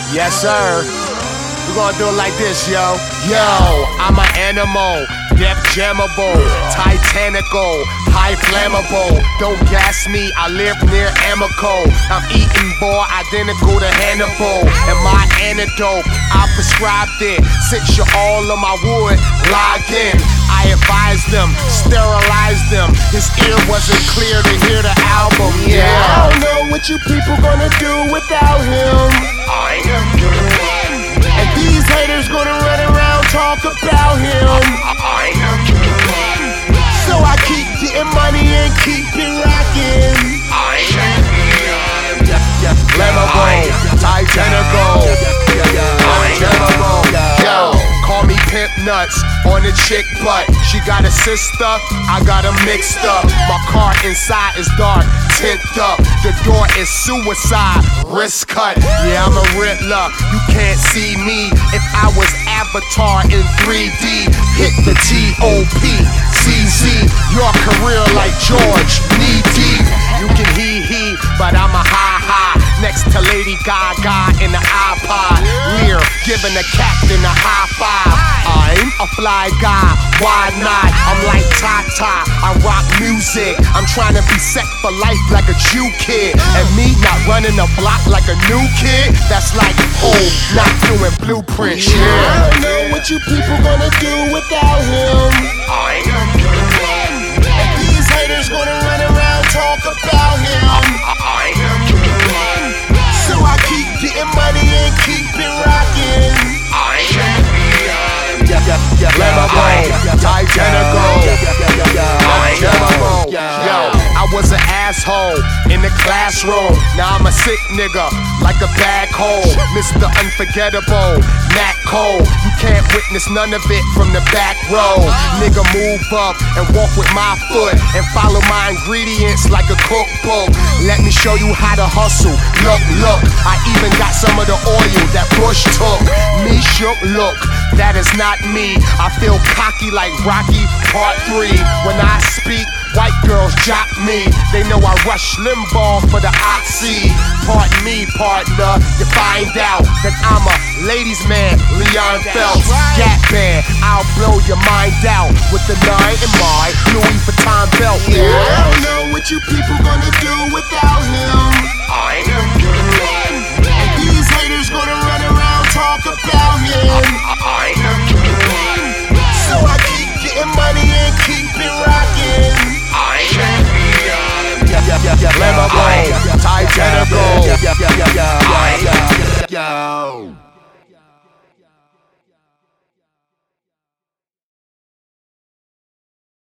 Yes, sir. We're gonna do it like this, yo. Yo, I'm an animal, def jammable, titanical, high flammable. Don't gas me, I live near Amico. I'm eating boy identical to Hannibal. And my antidote, I prescribed it. Since you're all on my wood, log in. I advised them, sterilized them. His ear wasn't clear to hear the album, yeah. I don't know what you people gonna do without him. I am good. And these haters gonna run around talk about him. I am good. So I keep getting money and keep it rocking. I am flammable, titanical, yo. Call me Pimp Nuts on the chick butt. She got a sister, I got 'em mixed up. My car inside is dark, tint up. The door is suicide, wrist cut. Yeah, I'm a Riddler, you can't see me. If I was Avatar in 3D, hit the T.O.P. CZ, your career like George, knee deep. You can he, but I'm a ha. Next to Lady Gaga in the iPod. Lear giving the captain a high five. I'm a fly guy, why not? I'm like Tata, I rock music. I'm trying to be set for life like a Jew kid. And me not running the block like a new kid. That's like, not doing blueprints, yeah. I don't know what you people gonna do without him. I am good. And these haters gonna run around talk about him. I am good. So I keep getting money and keep it rocking. I am flammable, titanical, yo, I was an asshole in the classroom. Now I'm a sick nigga, like a bag hole. Mr. Unforgettable, Nat Cole. You can't witness none of it from the back row. Nigga, move up and walk with my foot and follow my ingredients like a cookbook. Let me show you how to hustle. Look, I even got some of the oil that Bush took. Me shook, look, that is not me. I feel cocky like Rocky Part 3. When I speak, white girls jock me. They know I rush Limbaugh for the oxy. Pardon me, partner, you find out that I'm a ladies man, Leon Phelps. Gap band, I'll blow your mind out with the 9 in my Louis Vuitton belt. Yeah, I don't know what you people gonna do without him. I am good. And these haters gonna run around talk about him. I am good. So I keep getting money and keep it rocking. I am flammable, titanical,